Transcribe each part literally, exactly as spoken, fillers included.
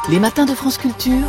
Les matins de France Culture,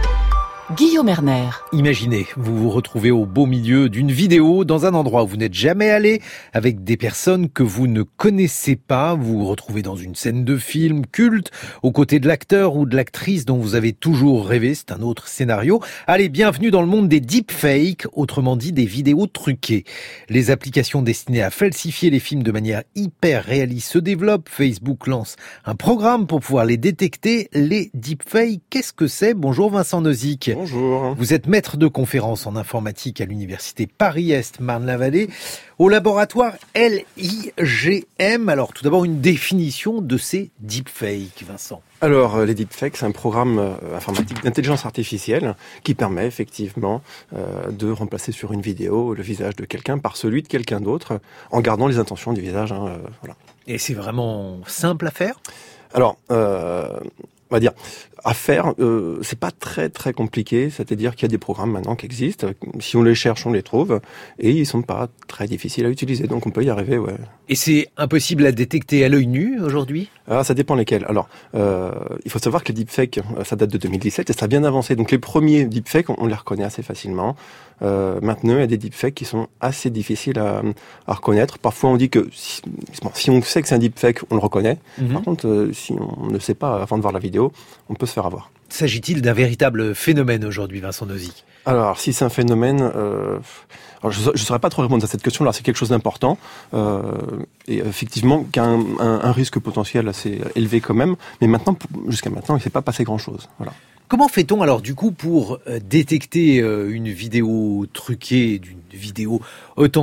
Guillaume Erner. Imaginez, vous vous retrouvez au beau milieu d'une vidéo dans un endroit où vous n'êtes jamais allé, avec des personnes que vous ne connaissez pas. Vous vous retrouvez dans une scène de film culte, aux côtés de l'acteur ou de l'actrice dont vous avez toujours rêvé. C'est un autre scénario. Allez, bienvenue dans le monde des deepfakes, autrement dit des vidéos truquées. Les applications destinées à falsifier les films de manière hyper réaliste se développent. Facebook lance un programme pour pouvoir les détecter. Les deepfakes, qu'est-ce que c'est ? Bonjour Vincent Nozick. Bonjour. Vous êtes maître de conférence en informatique à l'université Paris-Est Marne-la-Vallée, au laboratoire L I G M. Alors, tout d'abord, une définition de ces deepfakes, Vincent. Alors, les deepfakes, c'est un programme euh, informatique d'intelligence artificielle qui permet effectivement euh, de remplacer sur une vidéo le visage de quelqu'un par celui de quelqu'un d'autre, en gardant les intentions du visage. Hein, euh, voilà. Et c'est vraiment simple à faire ? Alors, euh, on va dire, à faire, euh, c'est pas très très compliqué, c'est-à-dire qu'il y a des programmes maintenant qui existent, si on les cherche, on les trouve, et ils sont pas très difficiles à utiliser, donc on peut y arriver, ouais. Et c'est impossible à détecter à l'œil nu aujourd'hui ? Ah, ça dépend lesquels. Alors, euh, il faut savoir que les deepfakes, ça date de deux mille dix-sept et ça a bien avancé. Donc les premiers deepfakes, on les reconnaît assez facilement. Euh, maintenant, il y a des deepfakes qui sont assez difficiles à, à reconnaître. Parfois, on dit que si, bon, si on sait que c'est un deepfake, on le reconnaît. Mm-hmm. Par contre, euh, si on ne sait pas avant de voir la vidéo, on peut se faire avoir. S'agit-il d'un véritable phénomène aujourd'hui, Vincent Nozick ? Alors, si c'est un phénomène, euh, alors je ne saurais pas trop répondre à cette question-là. C'est quelque chose d'important euh, et effectivement qui a un, un, un risque potentiel assez élevé quand même. Mais maintenant, jusqu'à maintenant, il ne s'est pas passé grand-chose. Voilà. Comment fait-on alors du coup pour détecter une vidéo truquée d'une vidéo authentique ?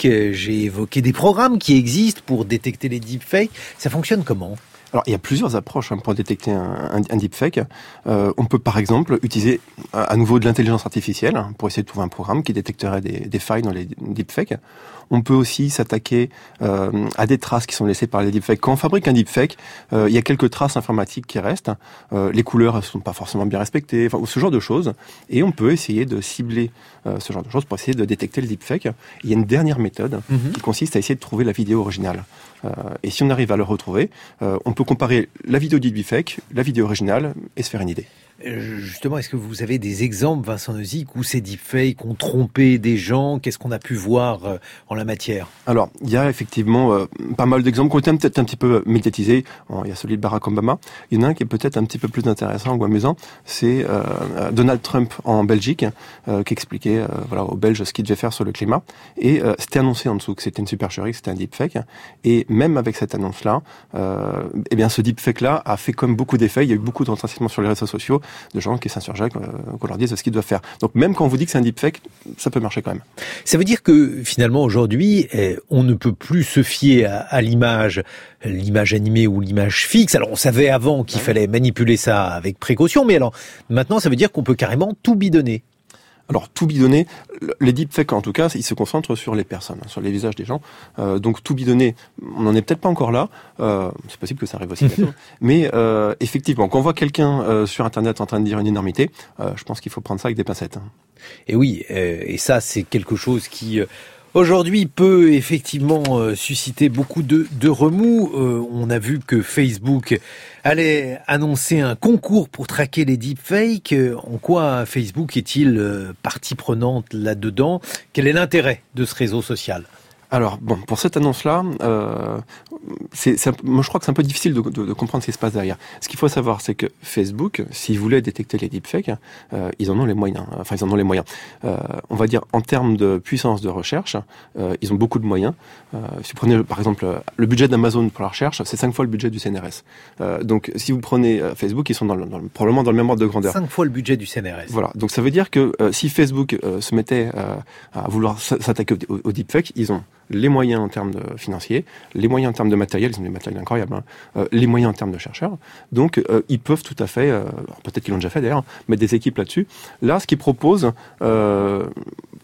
J'ai évoqué des programmes qui existent pour détecter les deepfakes. Ça fonctionne comment ? Alors, il y a plusieurs approches hein, pour détecter un, un, un deepfake. Euh, on peut par exemple utiliser à, à nouveau de l'intelligence artificielle hein, pour essayer de trouver un programme qui détecterait des, des failles dans les deepfakes. On peut aussi s'attaquer euh, à des traces qui sont laissées par les deepfakes. Quand on fabrique un deepfake, euh, il y a quelques traces informatiques qui restent. Euh, les couleurs ne sont pas forcément bien respectées, enfin, ce genre de choses. Et on peut essayer de cibler euh, ce genre de choses pour essayer de détecter le deepfake. Il y a une dernière méthode mm-hmm. qui consiste à essayer de trouver la vidéo originale. Euh, et si on arrive à le retrouver, euh, on peut comparer la vidéo du deepfake, la vidéo originale et se faire une idée. Justement, est-ce que vous avez des exemples, Vincent Nozick, où ces deepfakes ont trompé des gens ? Qu'est-ce qu'on a pu voir euh, en la matière ? Alors, il y a effectivement euh, pas mal d'exemples qui ont été peut-être un petit peu médiatisés. Bon, il y a celui de Barack Obama. Il y en a un qui est peut-être un petit peu plus intéressant ou amusant. C'est euh, Donald Trump en Belgique, euh, qui expliquait euh, voilà, aux Belges ce qu'il devait faire sur le climat. Et euh, c'était annoncé en dessous que c'était une supercherie, que c'était un deepfake. Et même avec cette annonce-là, euh, eh bien, ce deepfake-là a fait comme beaucoup d'effets. Il y a eu beaucoup de retranscriptions sur les réseaux sociaux de gens qui s'insurgeaient, euh, qu'on leur dise ce qu'ils doivent faire. Donc même quand on vous dit que c'est un deepfake, ça peut marcher quand même. Ça veut dire que finalement aujourd'hui, eh, on ne peut plus se fier à, à l'image, l'image animée ou l'image fixe. Alors on savait avant qu'il ouais. fallait manipuler ça avec précaution, mais alors maintenant ça veut dire qu'on peut carrément tout bidonner. Alors, tout bidonner, les deepfakes, en tout cas, ils se concentrent sur les personnes, sur les visages des gens. Euh, donc, tout bidonner, on n'en est peut-être pas encore là. Euh, c'est possible que ça arrive aussi bientôt. Mais euh, effectivement, quand on voit quelqu'un euh, sur Internet en train de dire une énormité, euh, je pense qu'il faut prendre ça avec des pincettes. Hein. Et oui, euh, et ça, c'est quelque chose qui... Euh Aujourd'hui, peut effectivement euh, susciter beaucoup de, de remous. Euh, on a vu que Facebook allait annoncer un concours pour traquer les deepfakes. Euh, en quoi Facebook est-il euh, partie prenante là-dedans ? Quel est l'intérêt de ce réseau social ? Alors, bon, pour cette annonce-là, euh, c'est, c'est, moi je crois que c'est un peu difficile de, de, de comprendre ce qui se passe derrière. Ce qu'il faut savoir, c'est que Facebook, s'ils voulaient détecter les deepfakes, euh, ils en ont les moyens. Enfin, ils en ont les moyens. Euh, on va dire, en termes de puissance de recherche, euh, ils ont beaucoup de moyens. Euh, si vous prenez, par exemple, le budget d'Amazon pour la recherche, c'est cinq fois le budget du C N R S. Euh, donc, si vous prenez Facebook, ils sont dans le, dans le, probablement dans le même ordre de grandeur. Cinq fois le budget du C N R S. Voilà. Donc, ça veut dire que euh, si Facebook euh, se mettait euh, à vouloir s'attaquer au, au, au deepfake, ils ont les moyens en termes de financiers, les moyens en termes de matériel, ils ont des matériels incroyables, hein, euh, les moyens en termes de chercheurs. Donc, euh, ils peuvent tout à fait, euh, peut-être qu'ils l'ont déjà fait d'ailleurs, mettre des équipes là-dessus. Là, ce qu'ils proposent, euh, alors,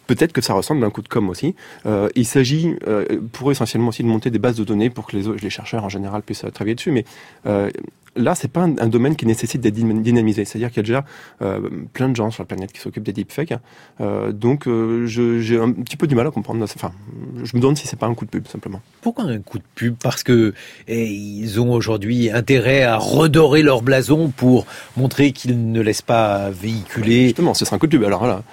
peut-être que ça ressemble à un coup de com' aussi. Euh, il s'agit euh, pour eux essentiellement aussi de monter des bases de données pour que les, les chercheurs en général puissent travailler dessus, mais euh, là, c'est pas un, un domaine qui nécessite d'être dynamisé. C'est-à-dire qu'il y a déjà euh, plein de gens sur la planète qui s'occupent des deepfakes. Euh, donc, euh, je, j'ai un petit peu du mal à comprendre. Enfin, je me demande si c'est pas un coup de pub, simplement. Pourquoi un coup de pub? Parce que eh, ils ont aujourd'hui intérêt à redorer leur blason pour montrer qu'ils ne laissent pas véhiculer. Justement, ce sera un coup de pub. Alors là.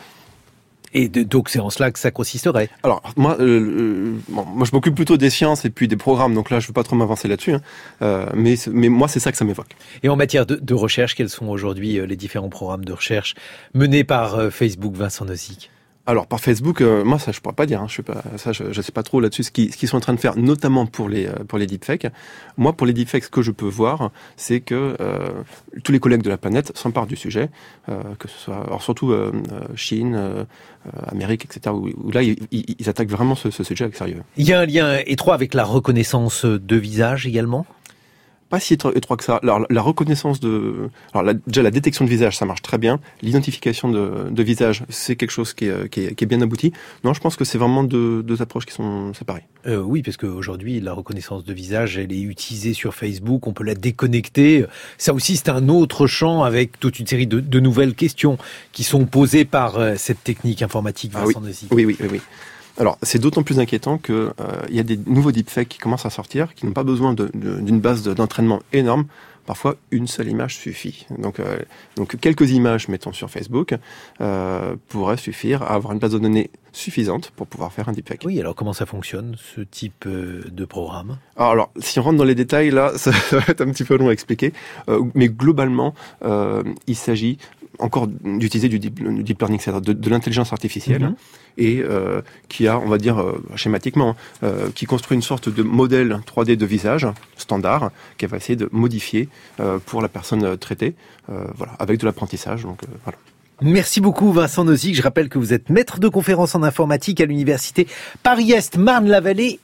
Et de, donc c'est en cela que ça consisterait. Alors moi, euh, bon, moi je m'occupe plutôt des sciences et puis des programmes, donc là je veux pas trop m'avancer là-dessus. Hein. Euh, mais mais moi c'est ça que ça m'évoque. Et en matière de, de recherche, quels sont aujourd'hui les différents programmes de recherche menés par euh, Facebook, Vincent Nozick? Alors par Facebook, euh, moi ça je pourrais pas dire. Hein, je sais pas, ça je, je sais pas trop là-dessus ce qu'ils ce qu'ils sont en train de faire, notamment pour les euh, pour les deepfakes. Moi pour les deepfakes, ce que je peux voir, c'est que euh, tous les collègues de la planète s'emparent du sujet, euh, que ce soit, alors surtout euh, Chine, euh, Amérique, et cetera. Où, où là ils, ils attaquent vraiment ce, ce sujet avec sérieux. Il y a un lien étroit avec la reconnaissance de visage également. Pas si étroit que ça. Alors, la reconnaissance de, alors la, déjà la détection de visage, ça marche très bien. L'identification de, de visage, c'est quelque chose qui est, qui est, qui est bien abouti. Non, je pense que c'est vraiment deux, deux approches qui sont séparées. Euh, oui, parce qu'aujourd'hui, la reconnaissance de visage, elle est utilisée sur Facebook. On peut la déconnecter. Ça aussi, c'est un autre champ avec toute une série de, de nouvelles questions qui sont posées par euh, cette technique informatique. Vincent ah, oui. Nozick. oui, oui, oui, oui. Alors, c'est d'autant plus inquiétant que euh, il y a des nouveaux deepfakes qui commencent à sortir, qui n'ont pas besoin de, de, d'une base de, d'entraînement énorme. Parfois, une seule image suffit. Donc, euh, donc quelques images, mettons sur Facebook, euh, pourraient suffire à avoir une base de données suffisante pour pouvoir faire un deepfake. Oui, alors comment ça fonctionne, ce type de programme? alors, alors, si on rentre dans les détails, là, ça, ça va être un petit peu long à expliquer. Euh, mais globalement, euh, il s'agit encore d'utiliser du deep, du deep learning, c'est-à-dire de, de l'intelligence artificielle, mm-hmm. et euh, qui a, on va dire euh, schématiquement, euh, qui construit une sorte de modèle trois D de visage standard qu'elle va essayer de modifier euh, pour la personne traitée, euh, voilà, avec de l'apprentissage. Donc euh, voilà. Merci beaucoup Vincent Nozick. Je rappelle que vous êtes maître de conférences en informatique à l'université Paris-Est Marne-la-Vallée.